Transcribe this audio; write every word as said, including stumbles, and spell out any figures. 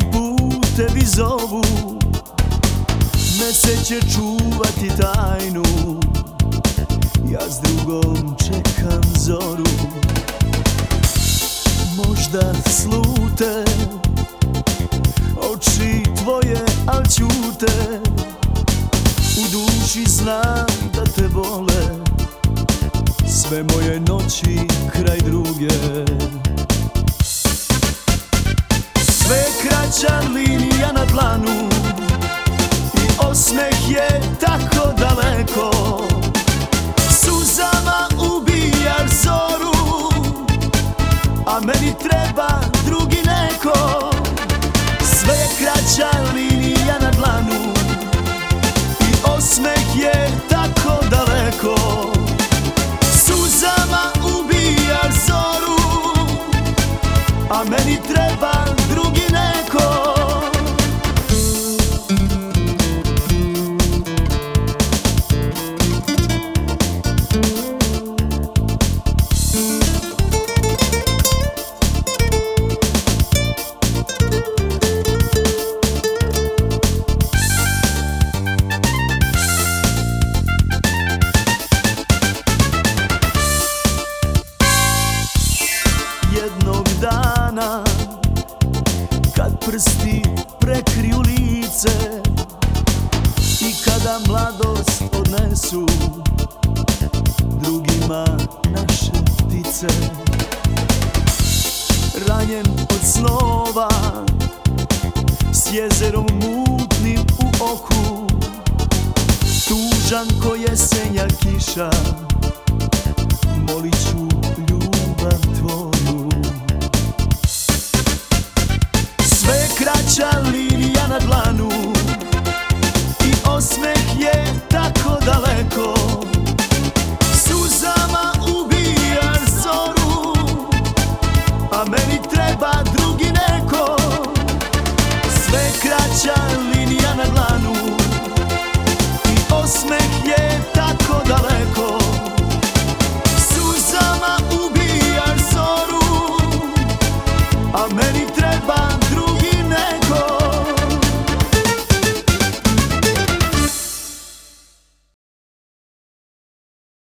putevi zovu, mesec će čuvati tajnu, ja s drugom čekam zoru. Možda slute oči tvoje, al ćute, u duši znam da te vole sve moje noći kraj druge. Sve kraća linija na dlanu i osmeh je tako daleko, suzama ubijaš zoru, a meni treba drugi neko. Sve je kraća linija na dlanu i osmeh je tako daleko, suzama ubijaš zoru, a meni treba drugi neko. Jednog dana kad prsti prekriju lice i kada mladost odnesu drugima naše ptice, ranjen od snova s jezerom mutnim u oku, tužan ko jesenja kiša, molit ću ljubav tvoju. Sve kraća linija na dlanu i osmeh je tako daleko, suzama ubijaš zoru, a meni treba drugi neko. Sve kraća linija na dlanu